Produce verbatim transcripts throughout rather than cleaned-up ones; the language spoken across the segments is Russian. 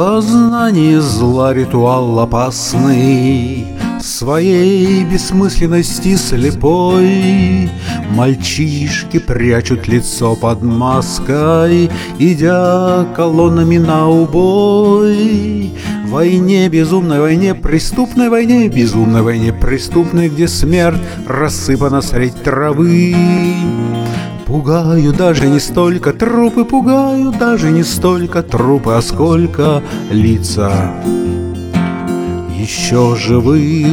познание зла ритуал опасный, своей бессмысленности слепой мальчишки прячут лицо под маской, идя колоннами на убой. В войне, безумной войне, преступной войне, безумной войне, преступной, где смерть рассыпана средь травы. Пугают даже не столько трупы, пугают даже не столько трупы, а сколько лица еще живых.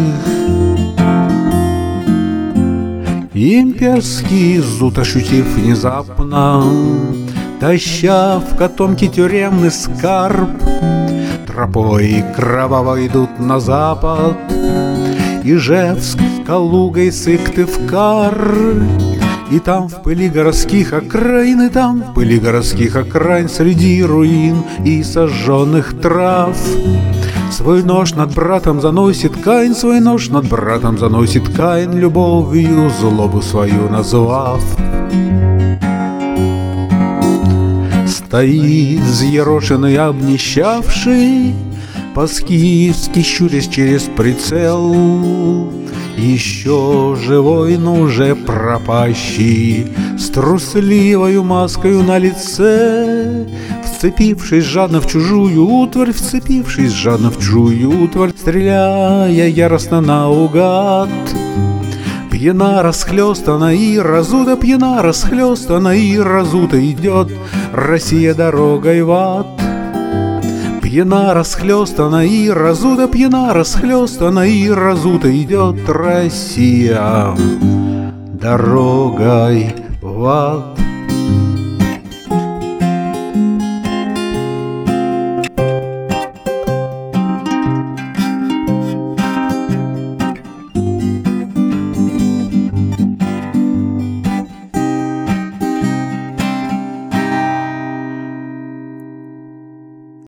Имперский зуд ощутив внезапно, таща в котомке тюремный скарб, тропой кроваво идут на запад, Ижевск, Калуга и Сыктывкар. И там в пыли городских окраин, и там в пыли городских окраин, среди руин и сожженных трав, свой нож над братом заносит Каин, свой нож над братом заносит Каин, любовью злобу свою назвав. Стоит взъерошенный, обнищавший, по-скифски щурясь через прицел, еще живой, но уже пропащий, с трусливою маскою на лице, вцепившись жадно в чужую утварь, вцепившись жадно в чужую утварь, стреляя яростно наугад. Пьяна, расхлёстана и разута, пьяна, расхлёстана и разута идет Россия дорогой в ад. Пьяна, расхлёстана и разута, пьяна, расхлёстана и разута идет Россия дорогой в ад.